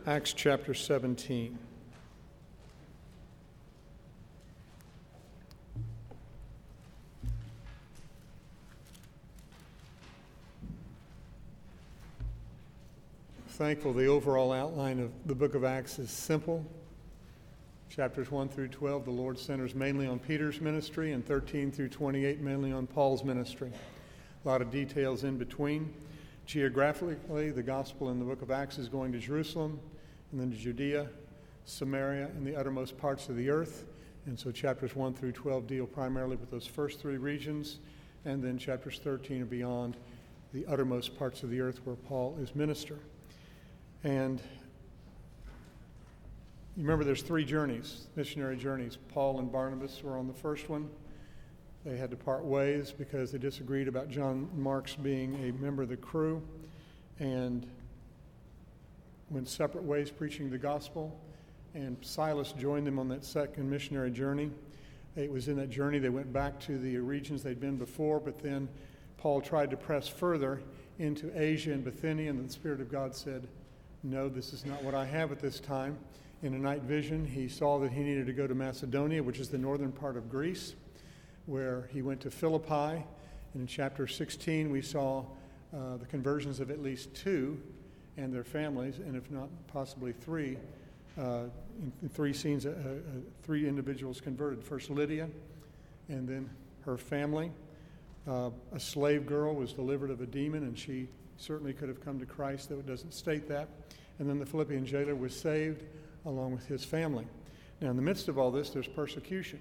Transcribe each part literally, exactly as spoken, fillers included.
Acts chapter seventeen. Thankful the overall outline of the book of Acts is simple. Chapters one through twelve, the Lord centers mainly on Peter's ministry, and thirteen through twenty-eight mainly on Paul's ministry. A lot of details in between. Geographically, the gospel in the book of Acts is going to Jerusalem, and then to Judea, Samaria, and the uttermost parts of the earth. And so chapters one through twelve deal primarily with those first three regions, and then chapters thirteen are beyond the uttermost parts of the earth where Paul is minister. And you remember there's three journeys, missionary journeys. Paul and Barnabas were on the first one. They had to part ways because they disagreed about John Mark's being a member of the crew, and went separate ways preaching the gospel. And Silas joined them on that second missionary journey. It was in that journey they went back to the regions they'd been before, but then Paul tried to press further into Asia and Bithynia, and the Spirit of God said, "No, this is not what I have at this time." In a night vision, he saw that he needed to go to Macedonia, which is the northern part of Greece, where he went to Philippi. And in chapter sixteen, we saw uh, the conversions of at least two and their families, and if not possibly three, uh, in, in three scenes, uh, uh, three individuals converted. First Lydia, and then her family. Uh, a slave girl was delivered of a demon, and she certainly could have come to Christ, though it doesn't state that. And then the Philippian jailer was saved along with his family. Now, in the midst of all this, there's persecution.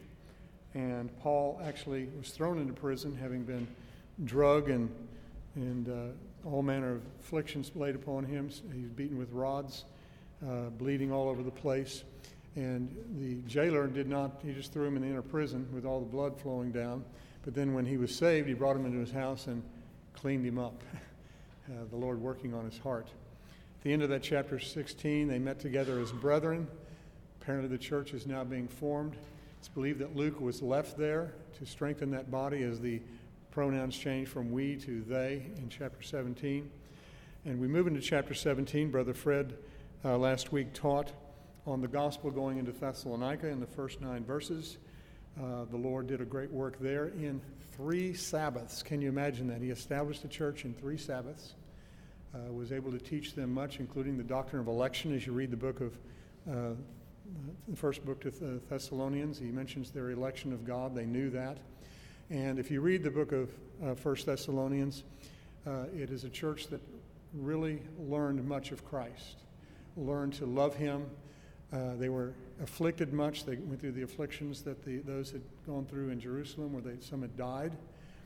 And Paul actually was thrown into prison, having been drugged and, and uh, all manner of afflictions laid upon him. He was beaten with rods, uh, bleeding all over the place. And the jailer did not, he just threw him in the inner prison with all the blood flowing down. But then when he was saved, he brought him into his house and cleaned him up. Uh, the Lord working on his heart. At the end of that chapter sixteen, they met together as brethren. Apparently the church is now being formed. It's believed that Luke was left there to strengthen that body as the pronouns change from we to they in chapter seventeen. And we move into chapter seventeen. Brother Fred uh, last week taught on the gospel going into Thessalonica in the first nine verses. Uh, the Lord did a great work there in three Sabbaths. Can you imagine that? He established a church in three Sabbaths, uh, was able to teach them much, including the doctrine of election. As you read the book of, uh, the first book to Th- Thessalonians, he mentions their election of God. They knew that. And if you read the book of uh, First Thessalonians, uh, it is a church that really learned much of Christ, learned to love him. Uh, they were afflicted much. They went through the afflictions that the, those had gone through in Jerusalem, where they, some had died,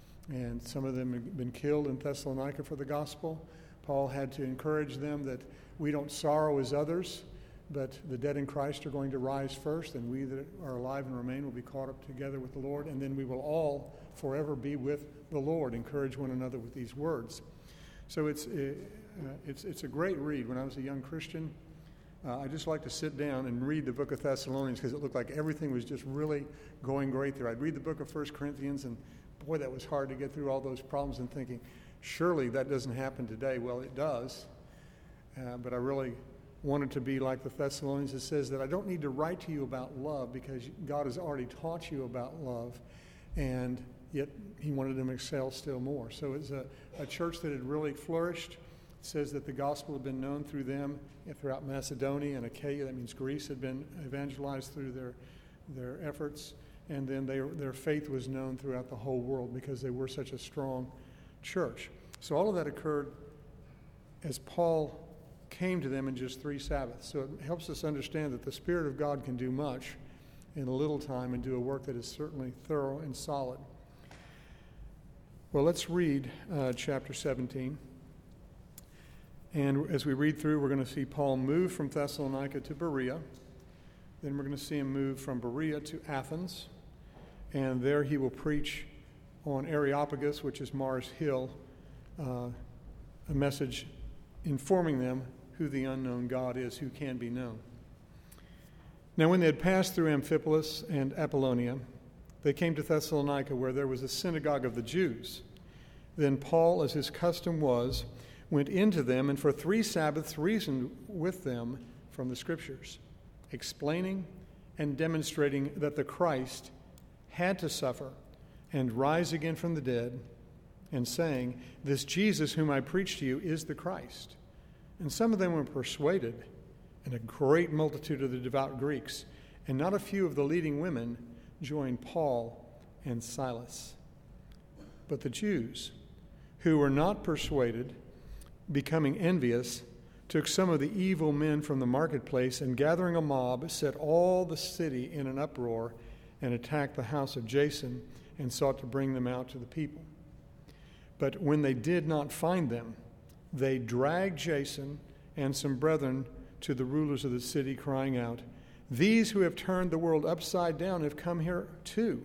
and some of them had been killed in Thessalonica for the gospel. Paul had to encourage them that we don't sorrow as others, but the dead in Christ are going to rise first, and we that are alive and remain will be caught up together with the Lord, and then we will all forever be with the Lord. Encourage one another with these words. So it's, uh, it's, it's a great read. When I was a young Christian, Uh, I just like to sit down and read the book of Thessalonians because it looked like everything was just really going great there. I'd read the book of First Corinthians, and boy, that was hard to get through all those problems, and thinking, surely that doesn't happen today. Well, it does, uh, but I really wanted to be like the Thessalonians. It says that I don't need to write to you about love because God has already taught you about love, and yet he wanted them to excel still more. So it's a, a church that had really flourished. It says that the gospel had been known through them throughout Macedonia and Achaia. That means Greece had been evangelized through their their efforts. And then they, their faith was known throughout the whole world because they were such a strong church. So all of that occurred as Paul came to them in just three Sabbaths. So it helps us understand that the Spirit of God can do much in a little time and do a work that is certainly thorough and solid. Well, let's read uh, chapter seventeen. And as we read through, we're going to see Paul move from Thessalonica to Berea. Then we're going to see him move from Berea to Athens. And there he will preach on Areopagus, which is Mars Hill, uh, a message informing them who the unknown God is, who can be known. Now when they had passed through Amphipolis and Apollonia, they came to Thessalonica, where there was a synagogue of the Jews. Then Paul, as his custom was, went into them, and for three Sabbaths reasoned with them from the Scriptures, explaining and demonstrating that the Christ had to suffer and rise again from the dead, and saying, "This Jesus whom I preach to you is the Christ." And some of them were persuaded, and a great multitude of the devout Greeks, and not a few of the leading women, joined Paul and Silas. But the Jews, who were not persuaded, becoming envious, took some of the evil men from the marketplace, and gathering a mob, set all the city in an uproar, and attacked the house of Jason, and sought to bring them out to the people. But when they did not find them, they dragged Jason and some brethren to the rulers of the city, crying out, "These who have turned the world upside down have come here too.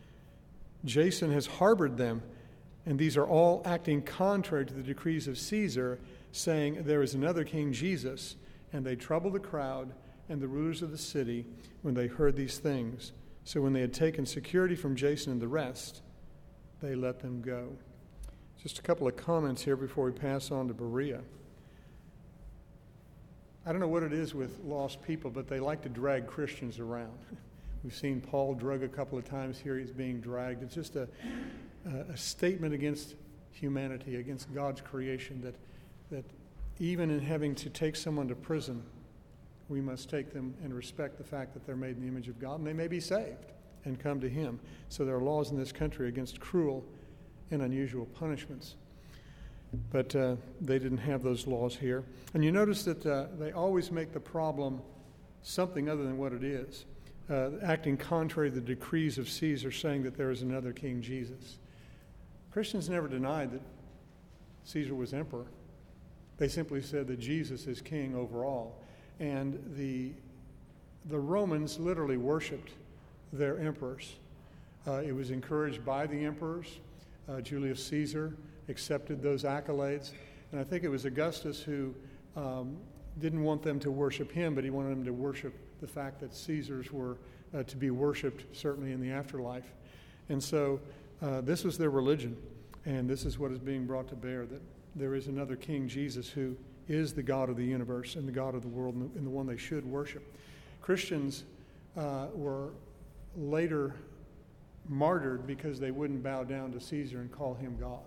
Jason has harbored them, and these are all acting contrary to the decrees of Caesar, saying, 'There is another king, Jesus.' And they troubled the crowd and the rulers of the city when they heard these things. So when they had taken security from Jason and the rest, they let them go." Just a couple of comments here before we pass on to Berea. I don't know what it is with lost people, but they like to drag Christians around. We've seen Paul drug a couple of times here. He's being dragged. It's just a, a statement against humanity, against God's creation, that, that even in having to take someone to prison, we must take them and respect the fact that they're made in the image of God, and they may be saved and come to Him. So there are laws in this country against cruel and unusual punishments. But uh, they didn't have those laws here. And you notice that uh, they always make the problem something other than what it is, uh, acting contrary to the decrees of Caesar, saying that there is another King Jesus. Christians never denied that Caesar was emperor. They simply said that Jesus is king over all. And the, the Romans literally worshipped their emperors. Uh, it was encouraged by the emperors. Uh, Julius Caesar accepted those accolades. And I think it was Augustus who um, didn't want them to worship him, but he wanted them to worship the fact that Caesars were uh, to be worshipped, certainly in the afterlife. And so uh, this was their religion, and this is what is being brought to bear, that there is another King, Jesus, who is the God of the universe and the God of the world, and the, and the one they should worship. Christians uh, were later martyred because they wouldn't bow down to Caesar and call him God.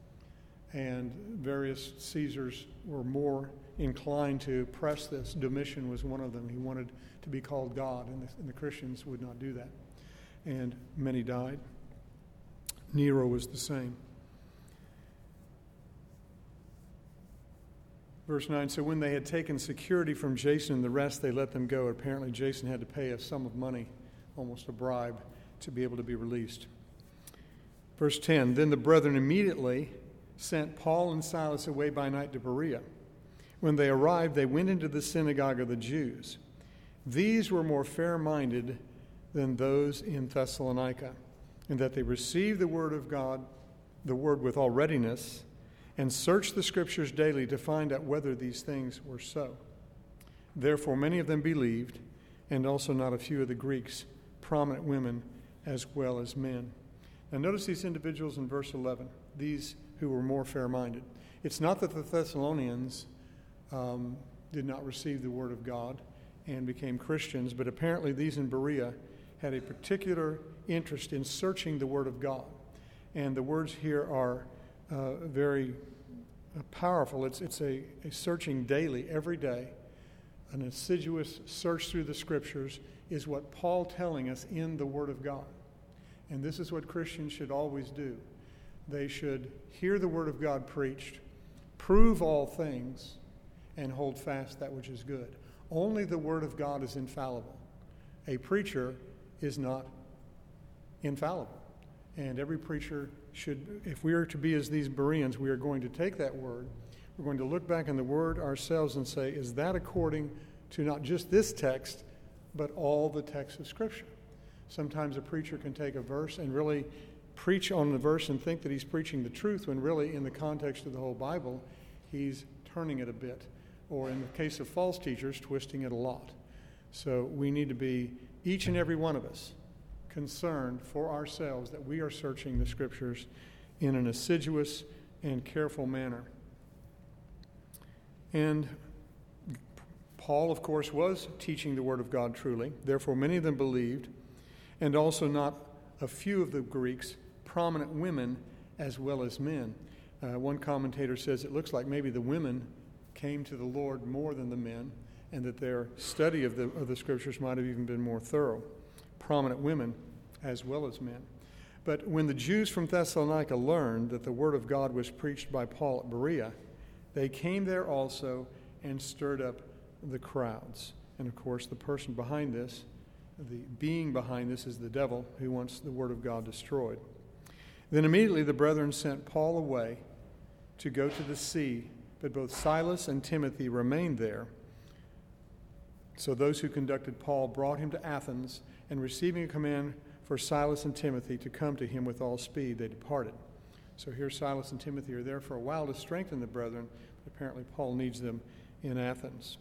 And various Caesars were more inclined to press this. Domitian was one of them. He wanted to be called God, and the, and the Christians would not do that. And many died. Nero was the same. Verse nine, so when they had taken security from Jason and the rest, they let them go. Apparently Jason had to pay a sum of money, almost a bribe, to be able to be released. Verse ten, then the brethren immediately sent Paul and Silas away by night to Berea. When they arrived, they went into the synagogue of the Jews. These were more fair-minded than those in Thessalonica, in that they received the word of God, the word with all readiness, and searched the Scriptures daily to find out whether these things were so. Therefore many of them believed, and also not a few of the Greeks, prominent women as well as men. Now notice these individuals in verse eleven, these who were more fair-minded. It's not that the Thessalonians um, did not receive the word of God and became Christians, but apparently these in Berea had a particular interest in searching the word of God. And the words here are uh, very uh, powerful. It's, it's a, a searching daily, every day. An assiduous search through the Scriptures is what Paul telling us in the word of God. And this is what Christians should always do. They should hear the word of God preached, prove all things, and hold fast that which is good. Only the word of God is infallible. A preacher is not infallible. And every preacher should, if we are to be as these Bereans, we are going to take that word, we're going to look back in the word ourselves and say, is that according to not just this text, but all the texts of Scripture? Sometimes a preacher can take a verse and really preach on the verse and think that he's preaching the truth, when really in the context of the whole Bible, he's turning it a bit. Or in the case of false teachers, twisting it a lot. So we need to be, each and every one of us, concerned for ourselves that we are searching the Scriptures in an assiduous and careful manner. And Paul, of course, was teaching the word of God truly. Therefore, many of them believed, and also not a few of the Greeks, prominent women as well as men. Uh, one commentator says it looks like maybe the women came to the Lord more than the men, and that their study of the, of the scriptures might have even been more thorough. Prominent women as well as men. But when the Jews from Thessalonica learned that the word of God was preached by Paul at Berea, they came there also and stirred up the crowds. And of course, the person behind this, the being behind this, is the devil, who wants the word of God destroyed. Then immediately the brethren sent Paul away to go to the sea, but both Silas and Timothy remained there. So those who conducted Paul brought him to Athens, and receiving a command for Silas and Timothy to come to him with all speed, they departed. So here Silas and Timothy are there for a while to strengthen the brethren, but apparently Paul needs them in Athens.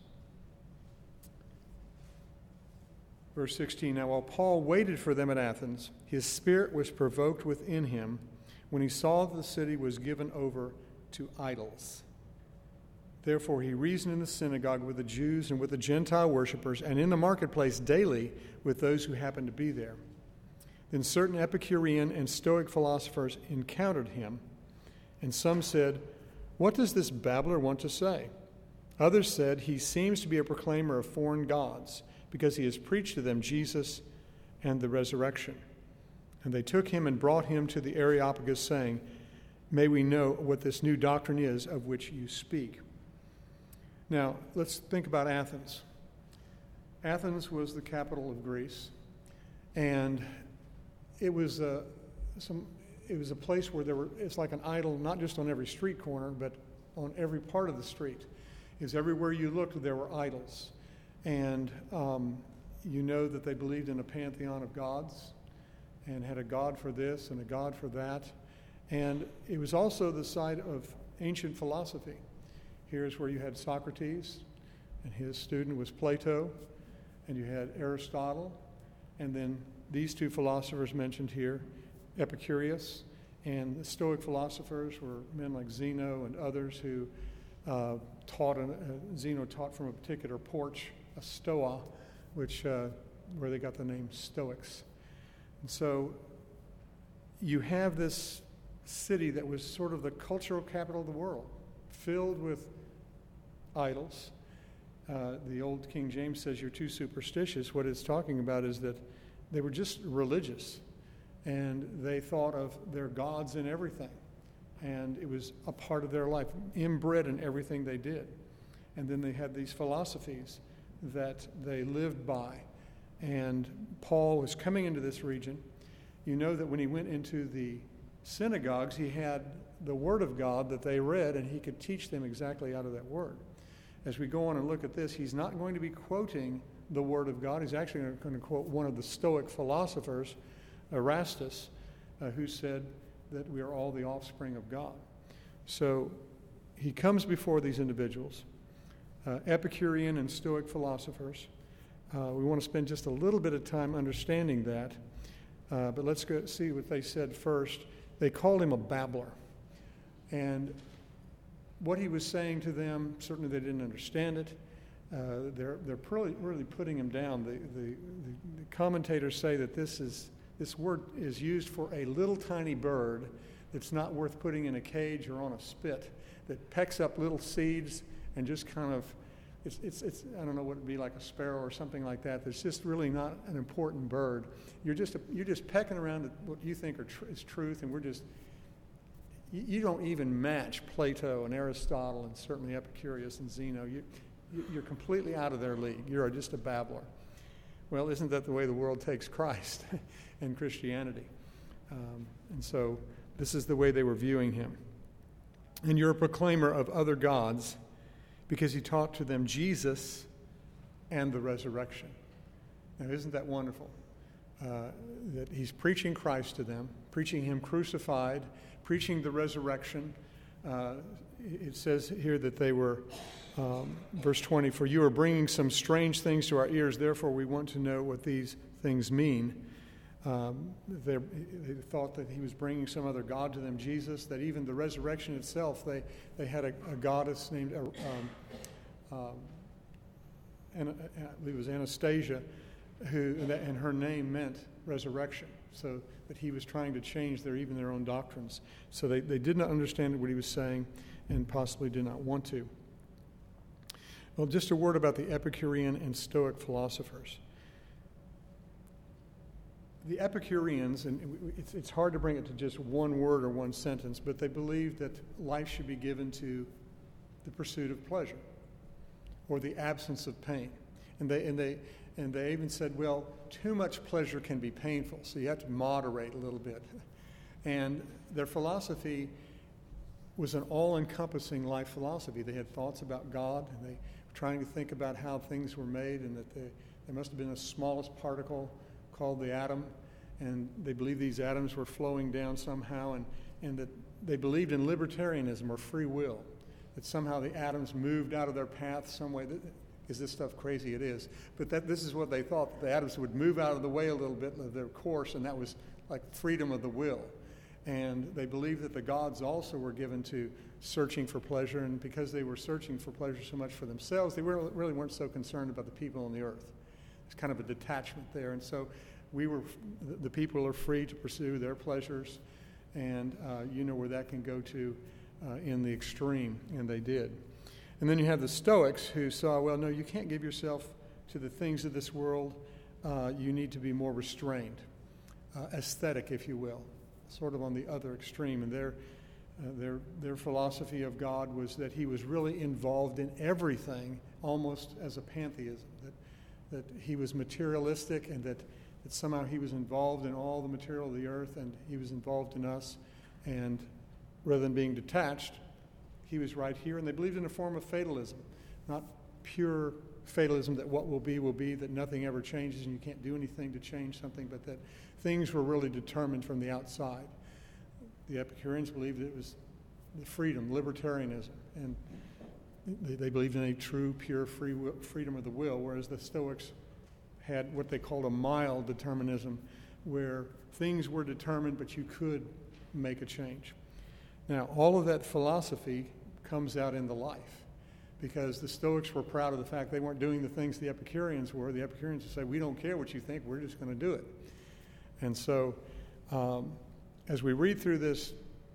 Verse sixteen, now while Paul waited for them at Athens, his spirit was provoked within him when he saw that the city was given over to idols. Therefore he reasoned in the synagogue with the Jews and with the Gentile worshippers, and in the marketplace daily with those who happened to be there. Then certain Epicurean and Stoic philosophers encountered him, and some said, what does this babbler want to say? Others said, he seems to be a proclaimer of foreign gods, because he has preached to them Jesus and the resurrection. And they took him and brought him to the Areopagus, saying, may we know what this new doctrine is of which you speak. Now, let's think about Athens. Athens was the capital of Greece, and it was a, some, it was a place where there were, it's like an idol, not just on every street corner, but on every part of the street. Because everywhere you looked, there were idols. And um, you know that they believed in a pantheon of gods, and had a god for this and a god for that. And it was also the site of ancient philosophy. Here's where you had Socrates, and his student was Plato, and you had Aristotle, and then these two philosophers mentioned here, Epicurus, and the Stoic philosophers were men like Zeno and others who uh, taught, an, uh, Zeno taught from a particular porch, a stoa, which uh, where they got the name Stoics. And so you have this city that was sort of the cultural capital of the world, filled with idols. Uh, the old King James says you're too superstitious. What it's talking about is that they were just religious, and they thought of their gods in everything, and it was a part of their life, inbred in everything they did. And then they had these philosophies that they lived by. And Paul was coming into this region. You know that when he went into the synagogues, he had the Word of God that they read, and he could teach them exactly out of that Word. As we go on and look at this, he's not going to be quoting the Word of God. He's actually going to quote one of the Stoic philosophers, Erastus, uh, who said that we are all the offspring of God. So he comes before these individuals, uh, Epicurean and Stoic philosophers. Uh, we want to spend just a little bit of time understanding that, uh, but let's go see what they said first. They called him a babbler, and what he was saying to them, certainly they didn't understand it. Uh, they're they're really, really putting him down. The, the, the, the commentators say that this is this word is used for a little tiny bird that's not worth putting in a cage or on a spit, that pecks up little seeds and just kind of, it's, it's, it's I don't know what it'd be, like a sparrow or something like that. That's just really not an important bird. You're just a, you're just pecking around at what you think are tr- is truth, and we're just, you, you don't even match Plato and Aristotle and certainly Epicurus and Zeno. You, you, you're completely out of their league. You're just a babbler. Well, isn't that the way the world takes Christ and Christianity? Um, and so this is the way they were viewing him. And you're a proclaimer of other gods, because he taught to them Jesus and the resurrection. Now, isn't that wonderful? Uh, that he's preaching Christ to them, preaching him crucified, preaching the resurrection. Uh, it says here that they were, um, verse twenty, for you are bringing some strange things to our ears, therefore we want to know what these things mean. Um, they, they thought that he was bringing some other god to them, Jesus, that even the resurrection itself, they, they had a, a goddess named um, um, Ana, I believe it was Anastasia, who, and her name meant resurrection. So that he was trying to change their even their own doctrines. So they, they did not understand what he was saying and possibly did not want to. Well, just a word about the Epicurean and Stoic philosophers. The Epicureans, and it's, it's hard to bring it to just one word or one sentence, but they believed that life should be given to the pursuit of pleasure or the absence of pain. And they, and they, and they even said, well, too much pleasure can be painful, so you have to moderate a little bit. And their philosophy was an all-encompassing life philosophy. They had thoughts about God, and they were trying to think about how things were made, and that they, there must have been the smallest particle called the atom, and they believed these atoms were flowing down somehow, and, and that they believed in libertarianism or free will, that somehow the atoms moved out of their path some way. Is this stuff crazy? It is. But that this is what they thought, that the atoms would move out of the way a little bit of their course, and that was like freedom of the will. And they believed that the gods also were given to searching for pleasure, and because they were searching for pleasure so much for themselves, they were, really weren't so concerned about the people on the earth. It's kind of a detachment there. And so we were, the people are free to pursue their pleasures, and uh, you know where that can go to uh, in the extreme, and they did. And then you have the Stoics who saw, well, no, you can't give yourself to the things of this world. Uh, you need to be more restrained, uh, aesthetic, if you will, sort of on the other extreme. And their, uh, their, their philosophy of God was that he was really involved in everything, almost as a pantheism, that, that he was materialistic, and that, that somehow he was involved in all the material of the earth, and he was involved in us. And rather than being detached, he was right here. And they believed in a form of fatalism, not pure fatalism that what will be will be, that nothing ever changes and you can't do anything to change something, but that things were really determined from the outside. The Epicureans believed it was the freedom, libertarianism, and they, they believed in a true, pure free will, freedom of the will, whereas the Stoics had what they called a mild determinism, where things were determined but you could make a change. Now, all of that philosophy comes out in the life, because the Stoics were proud of the fact they weren't doing the things the Epicureans were. The Epicureans would say, we don't care what you think, we're just going to do it. And so um, as we read through this,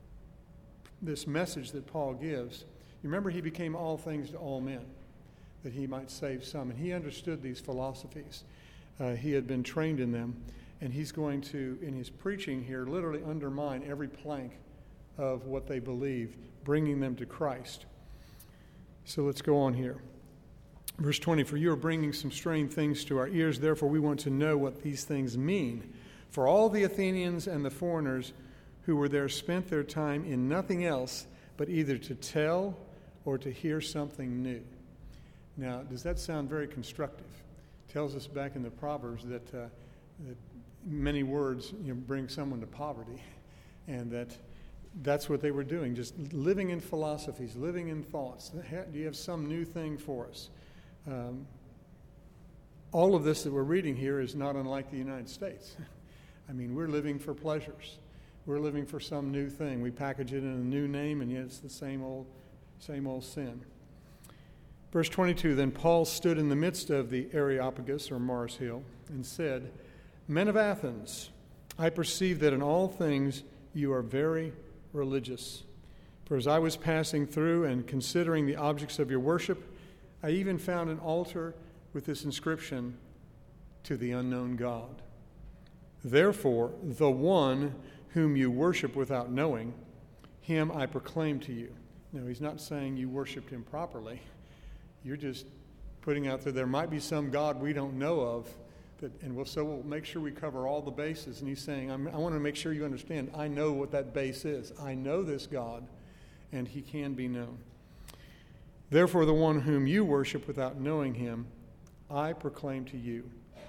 this message that Paul gives, you remember he became all things to all men, that he might save some. And he understood these philosophies. Uh, he had been trained in them, and he's going to, in his preaching here, literally undermine every plank of what they believe, bringing them to Christ. So let's go on here. Verse twenty, for you are bringing some strange things to our ears, therefore we want to know what these things mean. For all the Athenians and the foreigners who were there spent their time in nothing else but either to tell or to hear something new. Now, does that sound very constructive? It tells us back in the Proverbs that, uh, that many words, you know, bring someone to poverty, and that that's what they were doing, just living in philosophies, living in thoughts. Do you have some new thing for us? Um, all of this that we're reading here is not unlike the United States. I mean, we're living for pleasures. We're living for some new thing. We package it in a new name, and yet it's the same old, same old sin. Verse twenty-two, then Paul stood in the midst of the Areopagus, or Mars Hill, and said, men of Athens, I perceive that in all things you are very religious. For as I was passing through and considering the objects of your worship, I even found an altar with this inscription, to the unknown God. Therefore, the one whom you worship without knowing, him I proclaim to you. Now, he's not saying you worshiped him properly. You're just putting out there, there might be some God we don't know of, that, and we'll, so we'll make sure we cover all the bases. And he's saying, I'm, I want to make sure you understand, I know what that base is. I know this God, and he can be known. Therefore, the one whom you worship without knowing him, I proclaim to you.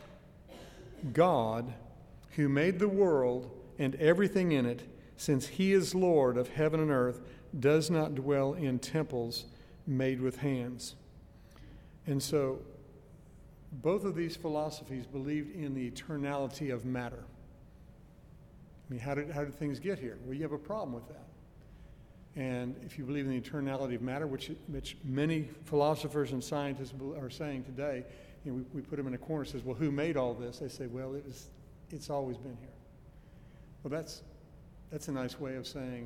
God, who made the world and everything in it, since he is Lord of heaven and earth, does not dwell in temples made with hands. And so, both of these philosophies believed in the eternality of matter. I mean, how did, how did things get here? Well, you have a problem with that. And if you believe in the eternality of matter, which, which many philosophers and scientists are saying today, you know, we, we put them in a corner and says, well, who made all this? They say, well, it was, it's always been here. Well, that's, that's a nice way of saying,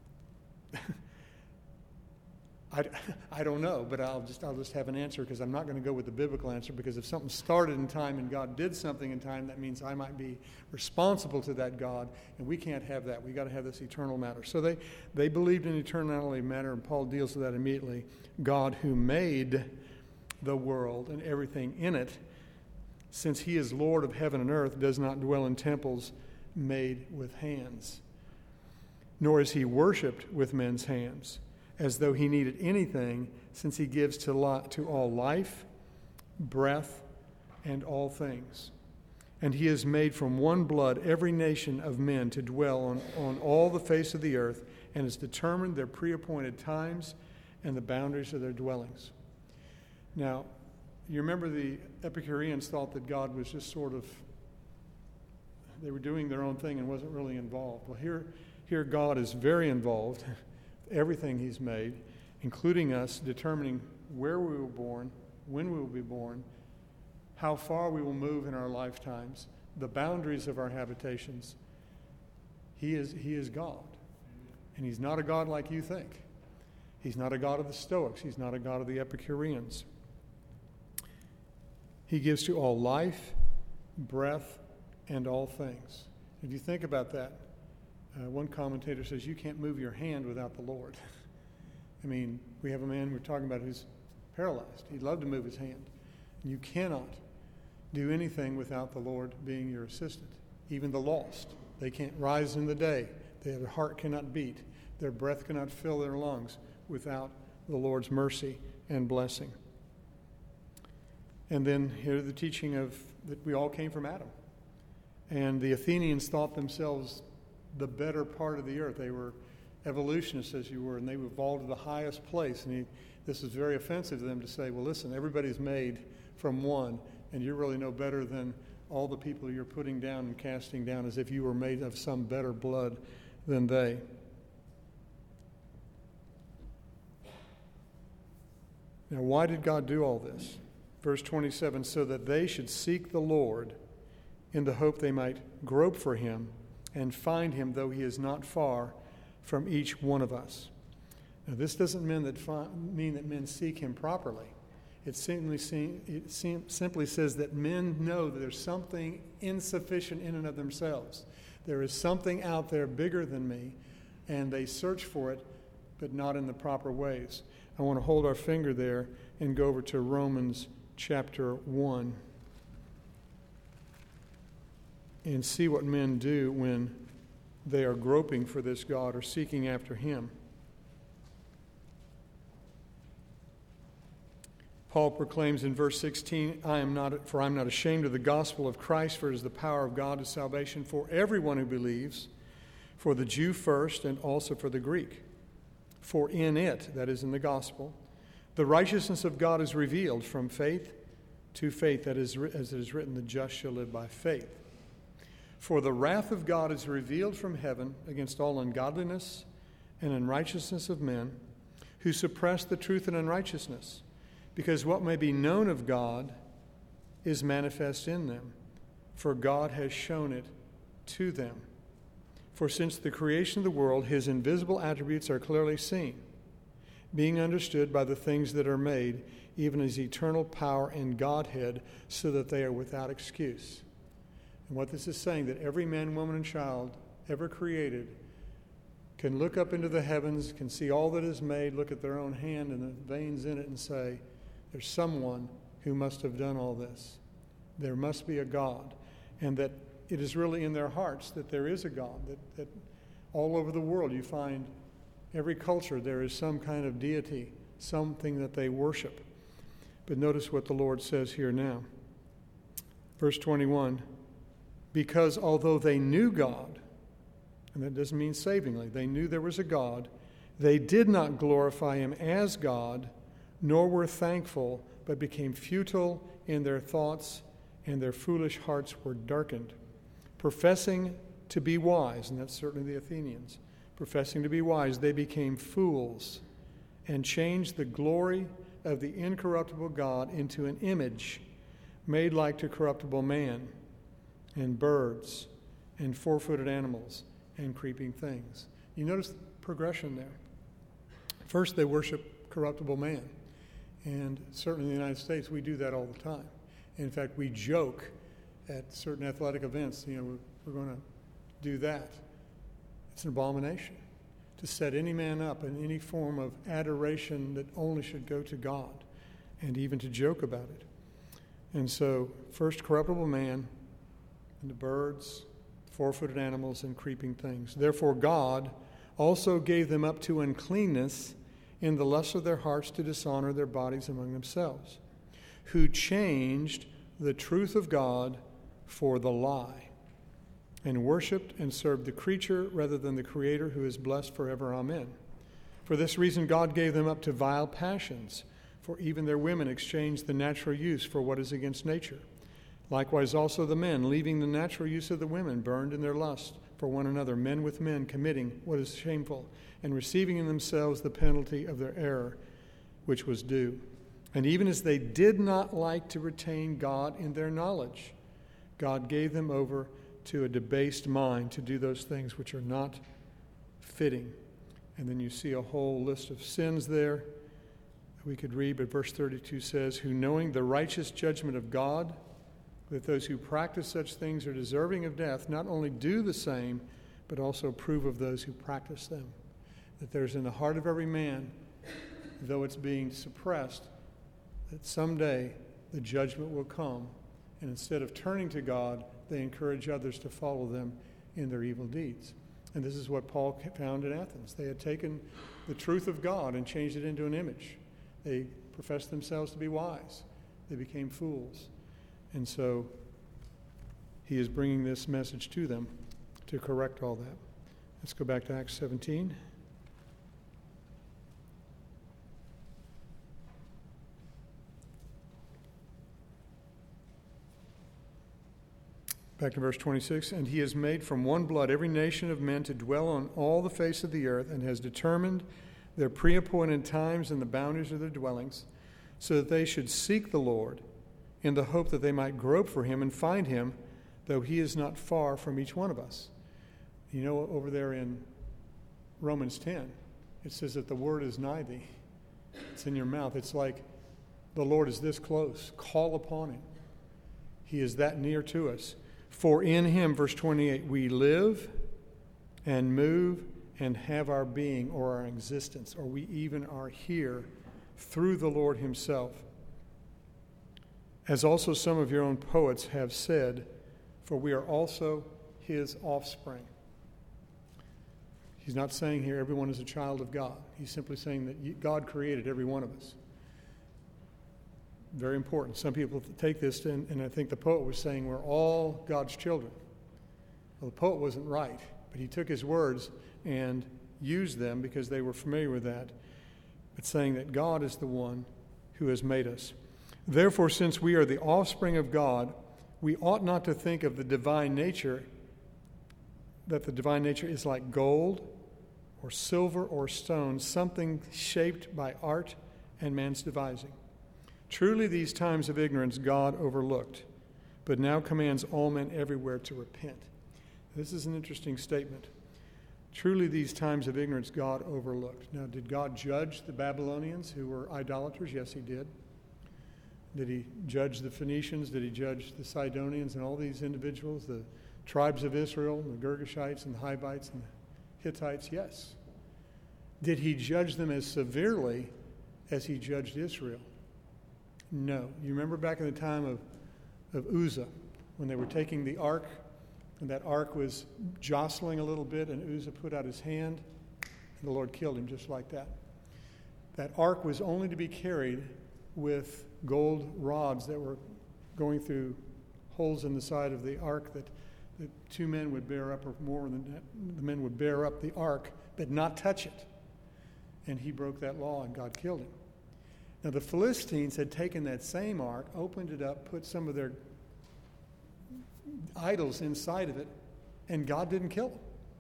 I, I don't know, but I'll just I'll just have an answer, because I'm not going to go with the biblical answer, because if something started in time and God did something in time, that means I might be responsible to that God, and we can't have that. We've got to have this eternal matter. So they, they believed in eternality matter, and Paul deals with that immediately. God who made the world and everything in it, since he is Lord of heaven and earth, does not dwell in temples made with hands, nor is he worshipped with men's hands, as though he needed anything, since he gives to, li- to all life, breath, and all things. And he has made from one blood every nation of men to dwell on, on all the face of the earth, and has determined their pre-appointed times and the boundaries of their dwellings. Now, you remember the Epicureans thought that God was just sort of, they were doing their own thing and wasn't really involved. Well, here, here God is very involved. Everything he's made, including us, determining where we were born, when we will be born, how far we will move in our lifetimes, the boundaries of our habitations. He is, he is God. And he's not a God like you think. He's not a God of the Stoics. He's not a God of the Epicureans. He gives to all life, breath, and all things. If you think about that, Uh, one commentator says you can't move your hand without the Lord. I mean, we have a man we're talking about who's paralyzed. He'd love to move his hand. You cannot do anything without the Lord being your assistant. Even the lost, they can't rise in the day. Their heart cannot beat. Their breath cannot fill their lungs without the Lord's mercy and blessing. And then here the teaching of that we all came from Adam. And the Athenians thought themselves the better part of the earth. They were evolutionists, as you were, and they evolved to the highest place. And he, this is very offensive to them to say, well, listen, everybody's made from one, and you're really no better than all the people you're putting down and casting down, as if you were made of some better blood than they. Now, why did God do all this? Verse twenty-seven, so that they should seek the Lord in the hope they might grope for him and find him, though he is not far from each one of us. Now, this doesn't mean that, fi- mean that men seek him properly. It simply, seem, it seem, simply says that men know that there's something insufficient in and of themselves. There is something out there bigger than me, and they search for it, but not in the proper ways. I want to hold our finger there and go over to Romans chapter one. And see what men do when they are groping for this God or seeking after him. Paul proclaims in verse sixteen, I am not, for I am not ashamed of the gospel of Christ, for it is the power of God to salvation for everyone who believes, for the Jew first and also for the Greek. For in it, that is in the gospel, the righteousness of God is revealed from faith to faith, that is, as it is written, the just shall live by faith. For the wrath of God is revealed from heaven against all ungodliness and unrighteousness of men, who suppress the truth in unrighteousness, because what may be known of God is manifest in them, for God has shown it to them. For since the creation of the world, his invisible attributes are clearly seen, being understood by the things that are made, even his eternal power and Godhead, so that they are without excuse. And what this is saying, that every man, woman, and child ever created can look up into the heavens, can see all that is made, look at their own hand and the veins in it and say, there's someone who must have done all this. There must be a God. And that it is really in their hearts that there is a God, that, that all over the world you find every culture there is some kind of deity, something that they worship. But notice what the Lord says here now. Verse twenty-one, because although they knew God, and that doesn't mean savingly, they knew there was a God, they did not glorify him as God, nor were thankful, but became futile in their thoughts, and their foolish hearts were darkened. Professing to be wise, and that's certainly the Athenians, professing to be wise, they became fools and changed the glory of the incorruptible God into an image made like to corruptible man, and birds, and four-footed animals, and creeping things. You notice the progression there. First, they worship corruptible man. And certainly in the United States, we do that all the time. In fact, we joke at certain athletic events, you know, we're, we're going to do that. It's an abomination to set any man up in any form of adoration that only should go to God, and even to joke about it. And so, first corruptible man, and the birds, four-footed animals, and creeping things. Therefore God also gave them up to uncleanness in the lust of their hearts to dishonor their bodies among themselves, who changed the truth of God for the lie, and worshipped and served the creature rather than the Creator, who is blessed forever. Amen. For this reason God gave them up to vile passions, for even their women exchanged the natural use for what is against nature. Likewise also the men, leaving the natural use of the women, burned in their lust for one another, men with men, committing what is shameful, and receiving in themselves the penalty of their error, which was due. And even as they did not like to retain God in their knowledge, God gave them over to a debased mind to do those things which are not fitting. And then you see a whole list of sins there we could read, but verse thirty-two says, who knowing the righteous judgment of God, that those who practice such things are deserving of death, not only do the same, but also approve of those who practice them. That there's in the heart of every man, though it's being suppressed, that someday the judgment will come, and instead of turning to God, they encourage others to follow them in their evil deeds. And this is what Paul found in Athens. They had taken the truth of God and changed it into an image. They professed themselves to be wise. They became fools. And so he is bringing this message to them to correct all that. Let's go back to Acts seventeen. Back to verse twenty-six. And he has made from one blood every nation of men to dwell on all the face of the earth, and has determined their pre-appointed times and the boundaries of their dwellings, so that they should seek the Lord in the hope that they might grope for him and find him, though he is not far from each one of us. You know, over there in Romans ten, it says that the word is nigh thee. It's in your mouth. It's like the Lord is this close. Call upon him. He is that near to us. For in him, verse twenty-eight, we live and move and have our being, or our existence, or we even are here through the Lord himself. As also some of your own poets have said, for we are also his offspring. He's not saying here everyone is a child of God. He's simply saying that God created every one of us. Very important. Some people take this, and, and I think the poet was saying we're all God's children. Well, the poet wasn't right, but he took his words and used them because they were familiar with that, but saying that God is the one who has made us. Therefore, since we are the offspring of God, we ought not to think of the divine nature, that the divine nature is like gold or silver or stone, something shaped by art and man's devising. Truly these times of ignorance God overlooked, but now commands all men everywhere to repent. This is an interesting statement. Truly these times of ignorance God overlooked. Now, did God judge the Babylonians who were idolaters? Yes, he did. Did he judge the Phoenicians? Did he judge the Sidonians and all these individuals, the tribes of Israel, the Girgashites and the Hivites and the Hittites? Yes. Did he judge them as severely as he judged Israel? No. You remember back in the time of, of Uzzah, when they were taking the ark, and that ark was jostling a little bit, and Uzzah put out his hand, and the Lord killed him just like that. That ark was only to be carried with gold rods that were going through holes in the side of the ark that the two men would bear up, or more than that, the men would bear up the ark, but not touch it. And he broke that law, and God killed him. Now, the Philistines had taken that same ark, opened it up, put some of their idols inside of it, and God didn't kill them.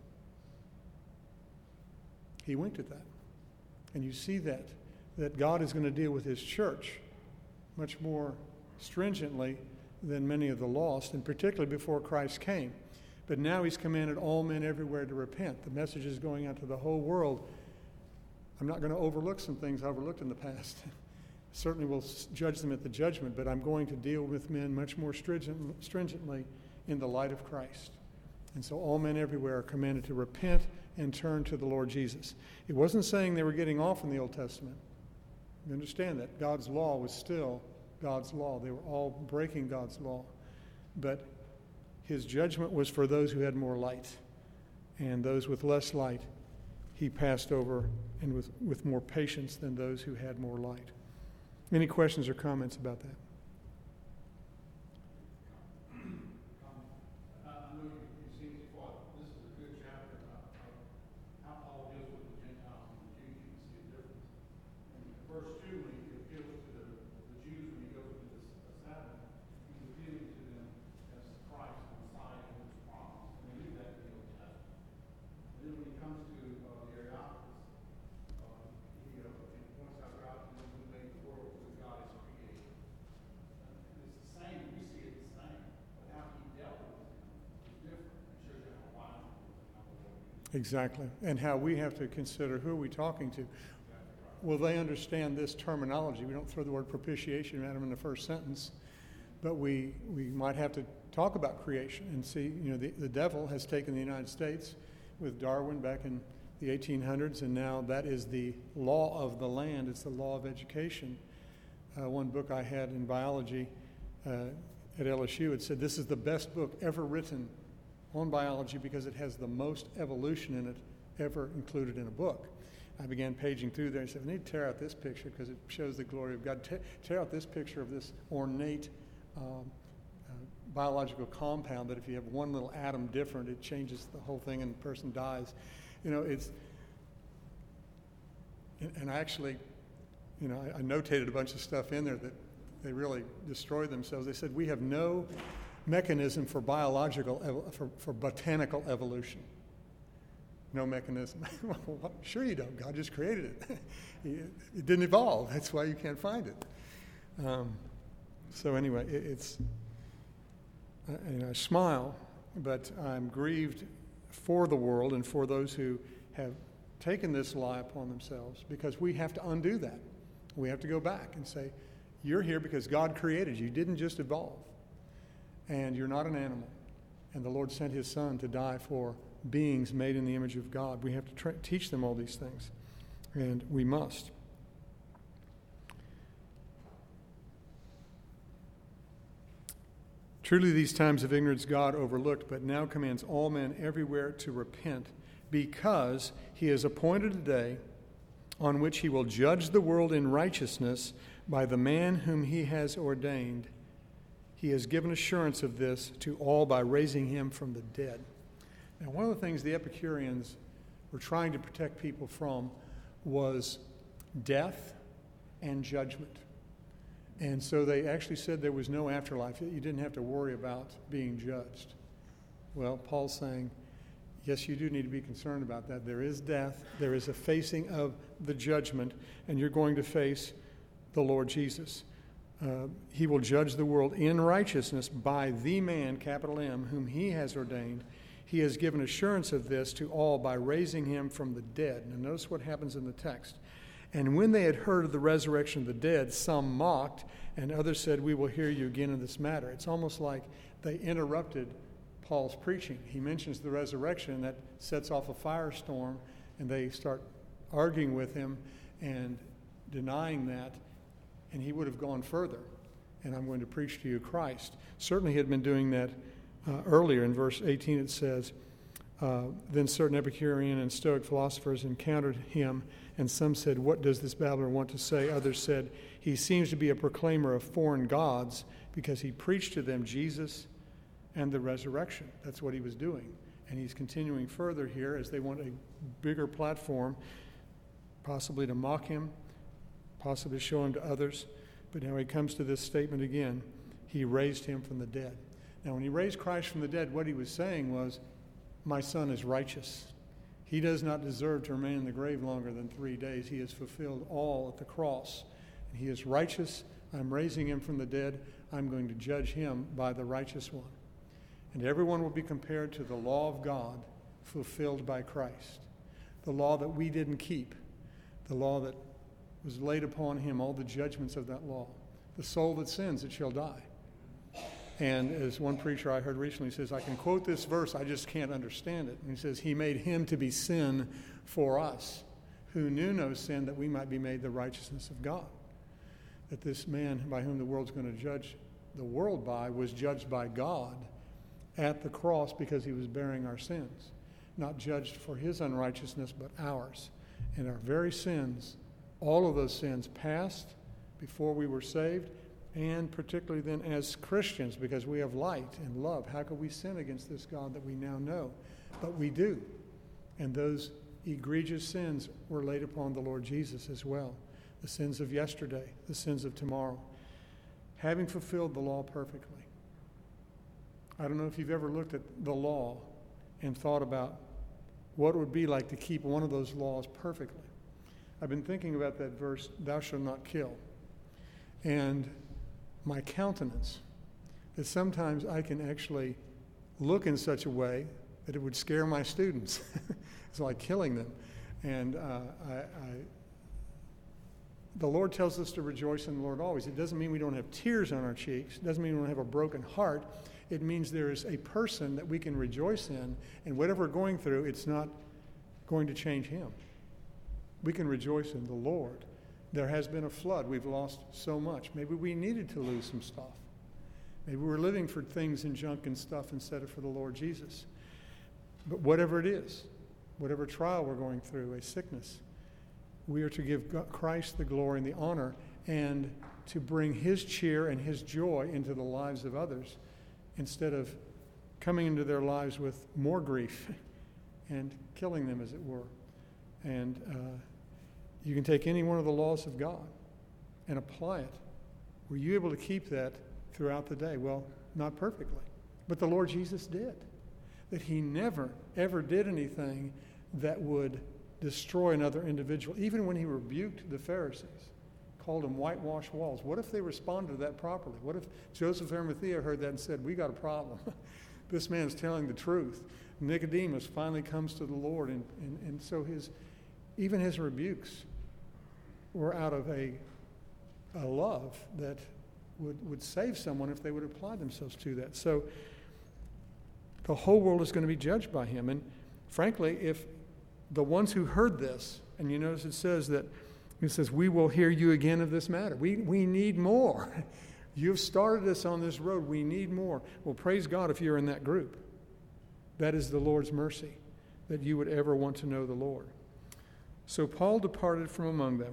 He winked at that. And you see that, that God is going to deal with his church much more stringently than many of the lost, and particularly before Christ came. But now he's commanded all men everywhere to repent. The message is going out to the whole world. I'm not going to overlook some things I overlooked in the past. Certainly will judge them at the judgment, but I'm going to deal with men much more stringent, stringently in the light of Christ. And so all men everywhere are commanded to repent and turn to the Lord Jesus. It wasn't saying they were getting off in the Old Testament. You understand that God's law was still God's law. They were all breaking God's law. But his judgment was for those who had more light. And those with less light, he passed over and with, with more patience than those who had more light. Any questions or comments about that? Exactly. And how we have to consider who are we talking to. Will they understand this terminology? We don't throw the word propitiation at them in the first sentence, but we, we might have to talk about creation and see, you know, the, the devil has taken the United States with Darwin back in the eighteen hundreds, and now that is the law of the land. It's the law of education. Uh, one book I had in biology uh, at L S U, it said this is the best book ever written on biology because it has the most evolution in it ever included in a book. I began paging through there and said, I need to tear out this picture because it shows the glory of God. Te- tear out this picture of this ornate um, uh, biological compound that if you have one little atom different, it changes the whole thing and the person dies. You know, it's, and, and I actually, you know, I, I notated a bunch of stuff in there that they really destroyed themselves. They said, we have no mechanism for biological, for, for botanical evolution. No mechanism. Well, sure you don't. God just created it. It didn't evolve. That's why you can't find it. Um, so anyway, it, it's, and I smile, but I'm grieved for the world and for those who have taken this lie upon themselves, because we have to undo that. We have to go back and say, you're here because God created you. You didn't just evolve. And you're not an animal. And the Lord sent his son to die for beings made in the image of God. We have to tra- teach them all these things. And we must. Truly these times of ignorance God overlooked, but now commands all men everywhere to repent, because he has appointed a day on which he will judge the world in righteousness by the man whom he has ordained. He has given assurance of this to all by raising him from the dead. Now, one of the things the Epicureans were trying to protect people from was death and judgment. And so they actually said there was no afterlife. You didn't have to worry about being judged. Well, Paul's saying, yes, you do need to be concerned about that. There is death. There is a facing of the judgment, and you're going to face the Lord Jesus. Uh, he will judge the world in righteousness by the man, capital M, whom he has ordained. He has given assurance of this to all by raising him from the dead. Now notice what happens in the text. And when they had heard of the resurrection of the dead, some mocked, and others said, we will hear you again in this matter. It's almost like they interrupted Paul's preaching. He mentions the resurrection, and that sets off a firestorm, and they start arguing with him and denying that. And he would have gone further. And I'm going to preach to you Christ. Certainly he had been doing that uh, earlier. In verse eighteen it says, uh, then certain Epicurean and Stoic philosophers encountered him, and some said, what does this babbler want to say? Others said, he seems to be a proclaimer of foreign gods, because he preached to them Jesus and the resurrection. That's what he was doing. And he's continuing further here as they want a bigger platform, possibly to mock him, possibly show him to others. But now he comes to this statement again. He raised him from the dead. Now, when he raised Christ from the dead, what he was saying was, my son is righteous. He does not deserve to remain in the grave longer than three days. He has fulfilled all at the cross. And he is righteous I'm raising him from the dead. I'm going to judge him by the righteous one. And everyone will be compared to the law of God fulfilled by Christ, the law that we didn't keep, the law that was laid upon him, all the judgments of that law. The soul that sins, it shall die. And as one preacher I heard recently says, I can quote this verse, I just can't understand it. And he says, he made him to be sin for us, who knew no sin, that we might be made the righteousness of God. That this man by whom the world's going to judge the world by was judged by God at the cross because he was bearing our sins. Not judged for his unrighteousness, but ours. And our very sins, all of those sins past, before we were saved, and particularly then as Christians, because we have light and love. How could we sin against this God that we now know? But we do. And those egregious sins were laid upon the Lord Jesus as well. The sins of yesterday, the sins of tomorrow. Having fulfilled the law perfectly. I don't know if you've ever looked at the law and thought about what it would be like to keep one of those laws perfectly. I've been thinking about that verse, thou shalt not kill. And my countenance, that sometimes I can actually look in such a way that it would scare my students. It's like killing them. And uh, I, I, the Lord tells us to rejoice in the Lord always. It doesn't mean we don't have tears on our cheeks. It doesn't mean we don't have a broken heart. It means there is a person that we can rejoice in, and whatever we're going through, it's not going to change him. We can rejoice in the Lord. There has been a flood. We've lost so much. Maybe we needed to lose some stuff. Maybe we're living for things and junk and stuff instead of for the Lord Jesus. But whatever it is, whatever trial we're going through, a sickness, we are to give Christ the glory and the honor and to bring his cheer and his joy into the lives of others instead of coming into their lives with more grief and killing them, as it were. And uh, you can take any one of the laws of God and apply it. Were you able to keep that throughout the day? Well, not perfectly. But the Lord Jesus did. That he never, ever did anything that would destroy another individual. Even when he rebuked the Pharisees, called them whitewashed walls. What if they responded to that properly? What if Joseph of Arimathea heard that and said, we got a problem. This man's telling the truth. Nicodemus finally comes to the Lord. And, and, and so his, even his rebukes were out of a, a love that would, would save someone if they would apply themselves to that. So the whole world is going to be judged by him. And frankly, if the ones who heard this, and you notice it says that, it says, we will hear you again of this matter. We, we need more. You've started us on this road. We need more. Well, praise God if you're in that group. That is the Lord's mercy, that you would ever want to know the Lord. So Paul departed from among them.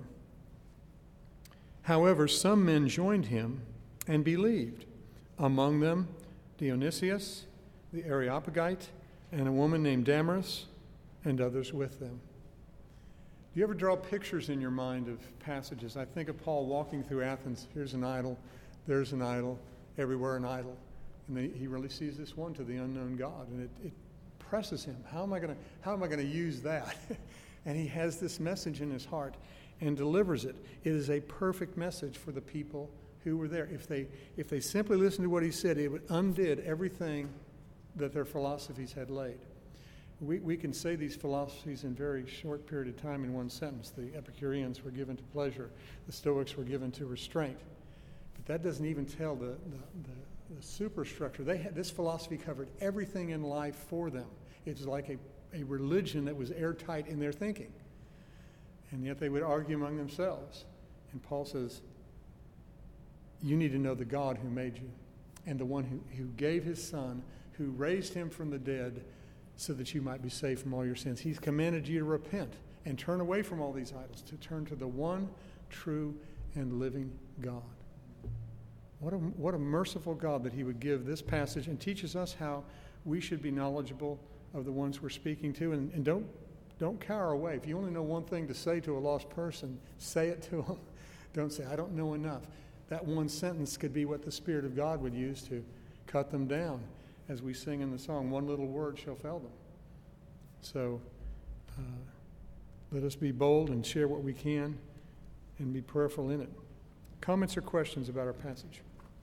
However, some men joined him and believed. Among them, Dionysius, the Areopagite, and a woman named Damaris, and others with them. Do you ever draw pictures in your mind of passages? I think of Paul walking through Athens. Here's an idol, there's an idol, everywhere an idol. And they, he really sees this one to the unknown God, and it, it presses him. How am I going to how am I going to use that? And he has this message in his heart and delivers it. It is a perfect message for the people who were there. If they if they simply listened to what he said, it would undid everything that their philosophies had laid. We we can say these philosophies in a very short period of time in one sentence. The Epicureans were given to pleasure. The Stoics were given to restraint. But that doesn't even tell the, the, the, the superstructure. They had, this philosophy covered everything in life for them. It was like a, a religion that was airtight in their thinking. And yet they would argue among themselves. And Paul says, you need to know the God who made you and the one who, who gave his son, who raised him from the dead so that you might be saved from all your sins. He's commanded you to repent and turn away from all these idols, to turn to the one true and living God. What a, what a merciful God that he would give this passage and teaches us how we should be knowledgeable of the ones we're speaking to. And, and don't, don't cower away. If you only know one thing to say to a lost person, say it to them. Don't say, I don't know enough. That one sentence could be what the Spirit of God would use to cut them down. As we sing in the song, one little word shall fell them. So uh, let us be bold and share what we can and be prayerful in it. Comments or questions about our passage?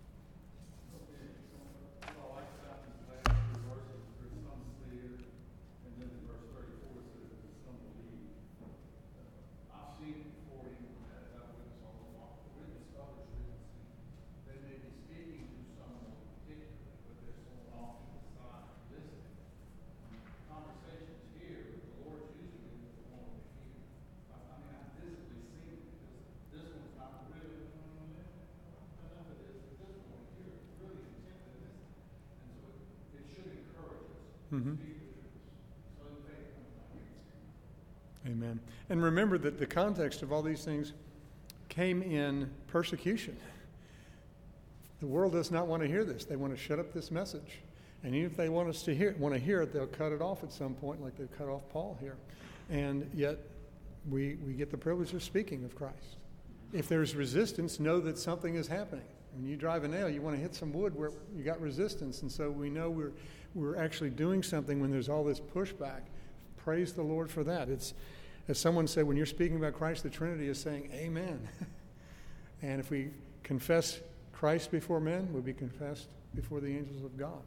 Mm-hmm. Amen. And remember that the context of all these things came in persecution. The world does not want to hear this. They want to shut up this message. And even if they want us to hear, want to hear it, they'll cut it off at some point, like they've cut off Paul here. And yet, we we get the privilege of speaking of Christ. If there's resistance, know that something is happening. When you drive a nail, you want to hit some wood where you got resistance. And so we know we're we're actually doing something when there's all this pushback. Praise the Lord for that. It's, as someone said, when you're speaking about Christ, the Trinity is saying, amen. And if we confess Christ before men, we'll be confessed before the angels of God.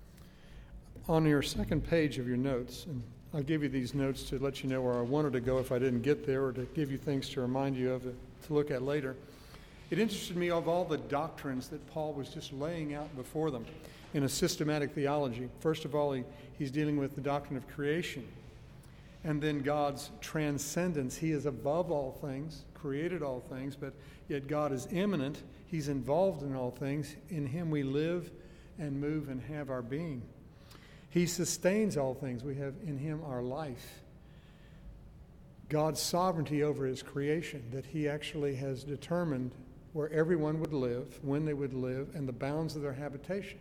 On your second page of your notes, and I'll give you these notes to let you know where I wanted to go if I didn't get there, or to give you things to remind you of to, to look at later. It interested me of all the doctrines that Paul was just laying out before them in a systematic theology. First of all, he, he's dealing with the doctrine of creation, and then God's transcendence. He is above all things, created all things, but yet God is immanent. He's involved in all things. In him we live and move and have our being. He sustains all things. We have in him our life. God's sovereignty over his creation, that he actually has determined where everyone would live, when they would live, and the bounds of their habitation.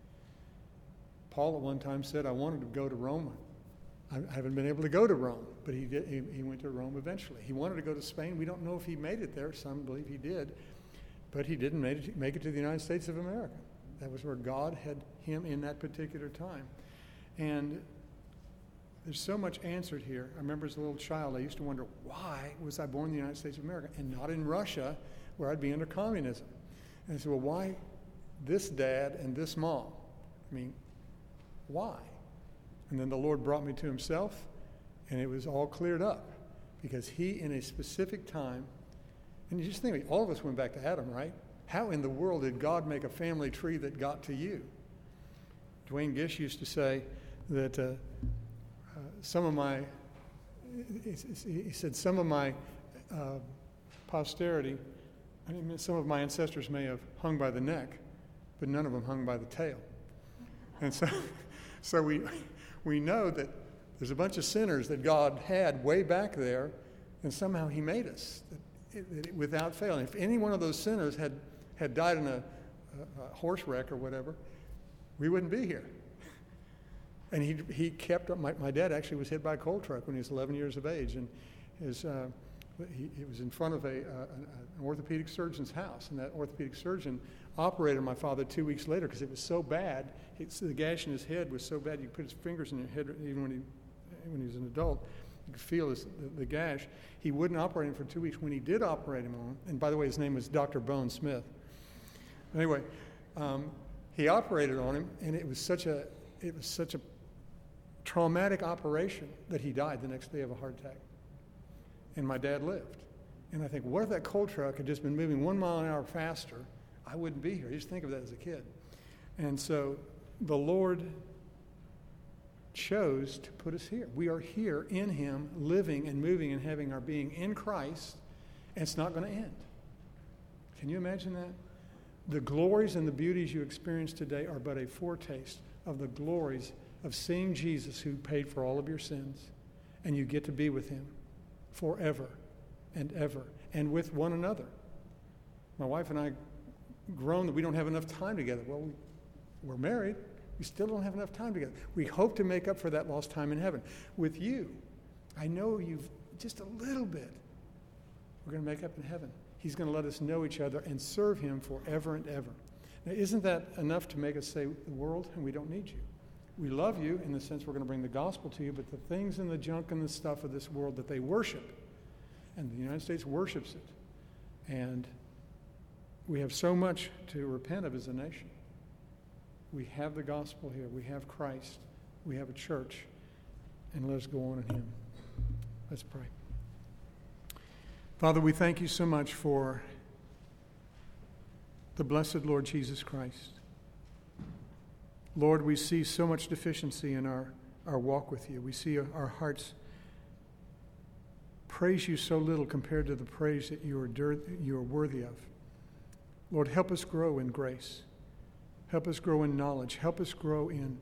Paul at one time said, I wanted to go to Rome. I haven't been able to go to Rome, but he did. He, he went to Rome eventually. He wanted to go to Spain. We don't know if he made it there. Some believe he did, but he didn't make it, make it to the United States of America. That was where God had him in that particular time. And there's so much answered here. I remember as a little child, I used to wonder, why was I born in the United States of America and not in Russia, where I'd be under communism? And I said, well, why this dad and this mom? I mean, why? And then the Lord brought me to himself, and it was all cleared up, because he, in a specific time, and you just think, all of us went back to Adam, right? How in the world did God make a family tree that got to you? Dwayne Gish used to say that uh, uh, some of my, he said, some of my uh, posterity, I mean, some of my ancestors may have hung by the neck, but none of them hung by the tail. And so, so we we know that there's a bunch of sinners that God had way back there, and somehow he made us that it, that it, without fail. And if any one of those sinners had, had died in a, a, a horse wreck or whatever, we wouldn't be here. And he he kept up. My, my dad actually was hit by a coal truck when he was eleven years of age, and his uh, he, he was in front of a, uh, an, an orthopedic surgeon's house, and that orthopedic surgeon operated my father two weeks later because it was so bad. It's, the gash in his head was so bad you could put his fingers in your head even when he when he was an adult. You could feel his, the, the gash. He wouldn't operate him for two weeks. When he did operate him on, and by the way, his name was Doctor Bone Smith. Anyway, um, he operated on him, and it was such a it was such a traumatic operation that he died the next day of a heart attack. And my dad lived. And I think, what if that coal truck had just been moving one mile an hour faster? I wouldn't be here. You just think of that as a kid. And so the Lord chose to put us here. We are here in him, living and moving and having our being in Christ, and it's not going to end. Can you imagine that? The glories and the beauties you experience today are but a foretaste of the glories of seeing Jesus, who paid for all of your sins, and you get to be with him forever and ever, and with one another. My wife and I groan that we don't have enough time together. Well, we, we're married. We still don't have enough time together. We hope to make up for that lost time in heaven. With you, I know you've just a little bit. We're going to make up in heaven. He's going to let us know each other and serve him forever and ever. Now, isn't that enough to make us say, the world, and we don't need you? We love you in the sense we're going to bring the gospel to you, but the things and the junk and the stuff of this world that they worship, and the United States worships it, and we have so much to repent of as a nation. We have the gospel here. We have Christ. We have a church. And let us go on in him. Let's pray. Father, we thank you so much for the blessed Lord Jesus Christ. Lord, we see so much deficiency in our, our walk with you. We see our hearts praise you so little compared to the praise that you are, dir- you are worthy of. Lord, help us grow in grace. Help us grow in knowledge. Help us grow in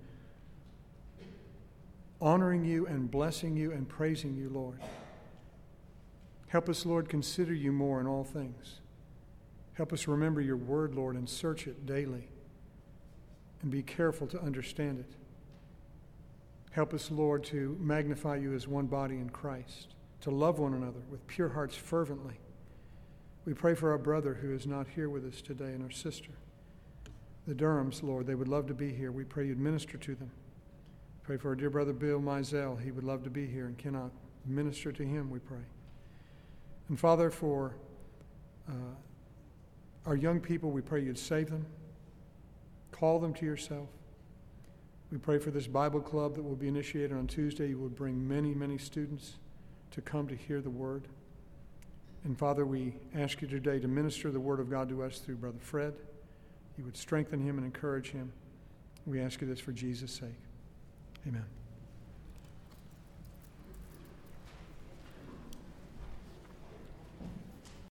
honoring you and blessing you and praising you, Lord. Help us, Lord, consider you more in all things. Help us remember your word, Lord, and search it daily and be careful to understand it. Help us, Lord, to magnify you as one body in Christ, to love one another with pure hearts fervently. We pray for our brother who is not here with us today and our sister. The Durhams, Lord, they would love to be here. We pray you'd minister to them. Pray for our dear brother Bill Mizell. He would love to be here and cannot. Minister to him, we pray. And Father, for uh, our young people, we pray you'd save them. Call them to yourself. We pray for this Bible club that will be initiated on Tuesday. You will bring many, many students to come to hear the word. And Father, we ask you today to minister the word of God to us through Brother Fred. You would strengthen him and encourage him. We ask you this for Jesus' sake. Amen.